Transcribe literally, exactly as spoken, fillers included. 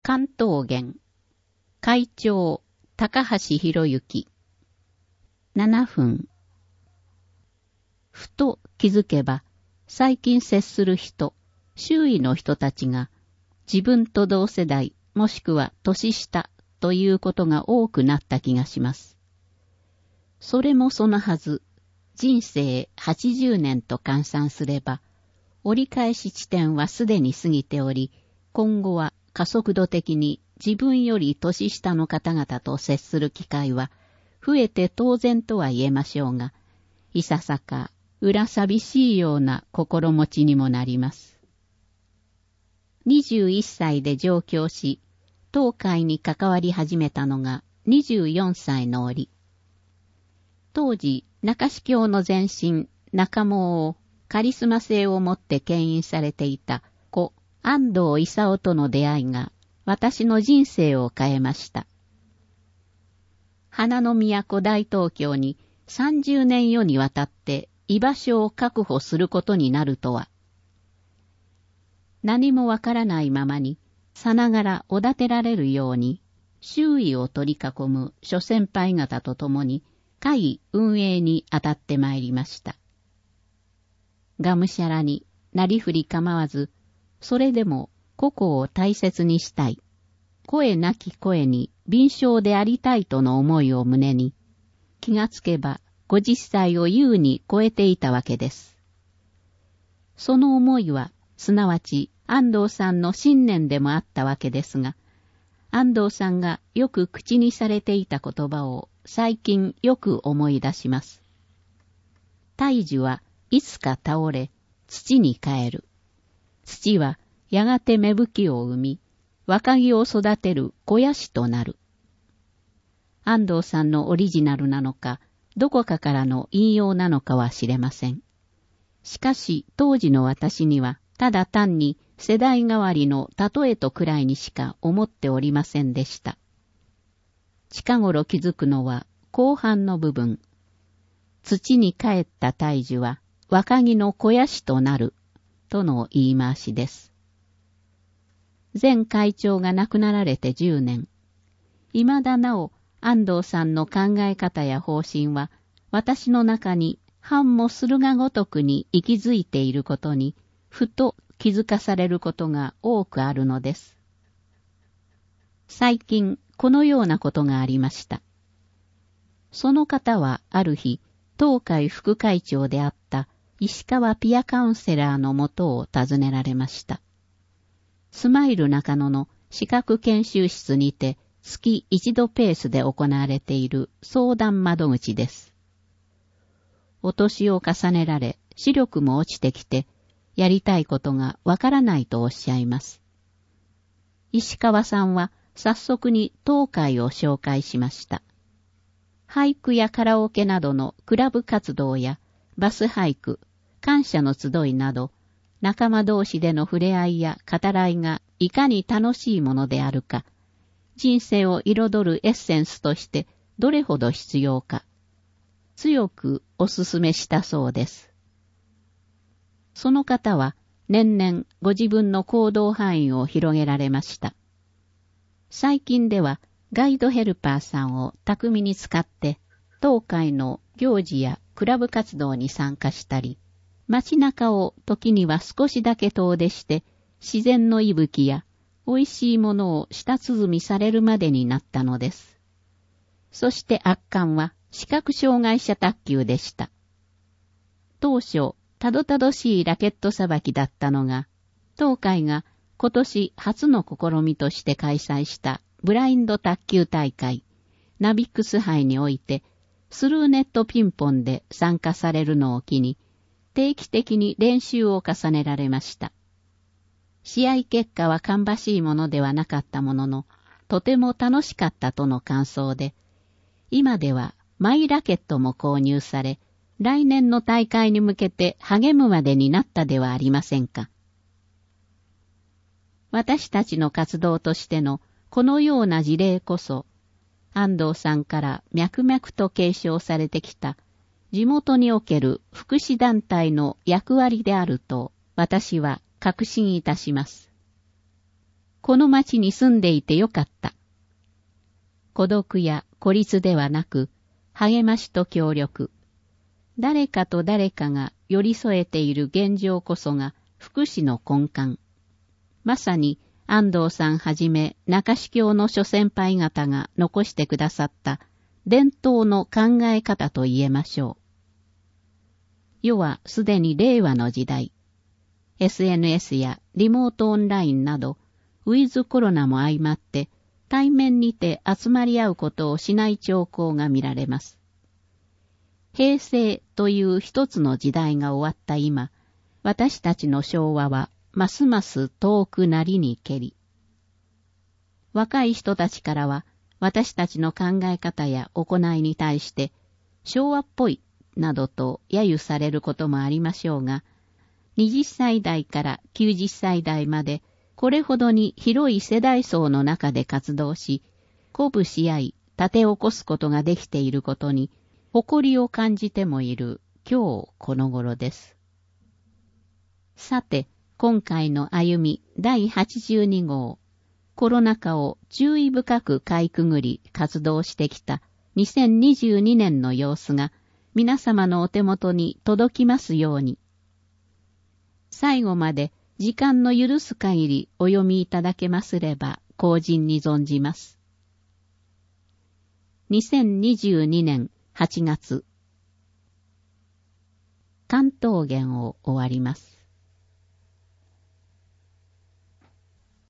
関東圏会長高橋博之ななふん。ふと気づけば最近接する人、周囲の人たちが自分と同世代もしくは年下ということが多くなった気がします。それもそのはず、人生はちじゅうねんと換算すれば、折り返し地点はすでに過ぎており、今後は加速度的に自分より年下の方々と接する機会は増えて当然とは言えましょうが、いささか裏寂しいような心持ちにもなります。にじゅういっさいで上京し、当会に関わり始めたのがにじゅうよんさいの折。当時、中司教の前身、中毛をカリスマ性をもって牽引されていた故安藤勲との出会いが私の人生を変えました。花の都大東京にさんじゅうねん余にわたって居場所を確保することになるとは。何もわからないままに、さながらおだてられるように、周囲を取り囲む諸先輩方と共に、会運営に当たってまいりました。がむしゃらになりふり構わず、それでも個々を大切にしたい、声なき声に敏捷でありたいとの思いを胸に、気がつけばごじゅっさいを優に超えていたわけです。その思いは、すなわち安藤さんの信念でもあったわけですが、安藤さんがよく口にされていた言葉を最近よく思い出します。大樹はいつか倒れ、土に帰る。土はやがて芽吹きを生み、若木を育てる肥やしとなる。安藤さんのオリジナルなのか、どこかからの引用なのかは知れません。しかし当時の私には、ただ単に世代代わりの例えとくらいにしか思っておりませんでした。近頃気づくのは後半の部分。土に帰った大樹は若木の肥やしとなるとの言い回しです。前会長が亡くなられてじゅうねん。未だなお安藤さんの考え方や方針は私の中に半もするがごとくに息づいていることにふと気づかされることが多くあるのです。最近このようなことがありました。その方はある日、当会副会長であった石川ピアカウンセラーのもとを訪ねられました。スマイル中野の資格研修室にて月一度ペースで行われている相談窓口です。お年を重ねられ、視力も落ちてきて、やりたいことがわからないとおっしゃいます。石川さんは早速に当会を紹介しました。俳句やカラオケなどのクラブ活動やバス俳句、感謝の集いなど、仲間同士での触れ合いや語らいがいかに楽しいものであるか、人生を彩るエッセンスとしてどれほど必要か、強くお勧めしたそうです。その方は年々ご自分の行動範囲を広げられました。最近ではガイドヘルパーさんを巧みに使って当会の行事やクラブ活動に参加したり、街中を時には少しだけ遠出して自然の息吹や美味しいものを舌鼓されるまでになったのです。そして圧巻は視覚障害者卓球でした。当初、たどたどしいラケットさばきだったのが、当会が今年初の試みとして開催したブラインド卓球大会、ナビックス杯において、スルーネットピンポンで参加されるのを機に、定期的に練習を重ねられました。試合結果は芳しいものではなかったものの、とても楽しかったとの感想で、今ではマイラケットも購入され、来年の大会に向けて励むまでになったではありませんか。私たちの活動としてのこのような事例こそ、安藤さんから脈々と継承されてきた地元における福祉団体の役割であると私は確信いたします。 この町に住んでいてよかった。孤独や孤立ではなく、励ましと協力。誰かと誰かが寄り添えている現状こそが福祉の根幹。まさに安藤さんはじめ中司教の諸先輩方が残してくださった伝統の考え方と言えましょう。世はすでに令和の時代。エスエヌエス やリモートオンラインなど、ウィズコロナも相まって対面にて集まり合うことをしない兆候が見られます。平成という一つの時代が終わった今、私たちの昭和はますます遠くなりにけり。若い人たちからは私たちの考え方や行いに対して昭和っぽいなどと揶揄されることもありましょうが、はたち代からきゅうじゅっさい代までこれほどに広い世代層の中で活動し、鼓舞し合い立て起こすことができていることに誇りを感じてもいる今日この頃です。さて、今回の歩みだいはちじゅうに号、コロナ禍を注意深くかいくぐり活動してきたにせんにじゅうにねんの様子が皆様のお手元に届きますように。最後まで時間の許す限りお読みいただけますれば後人に存じます。にせんにじゅうにねんはちがつ、関東言を終わります。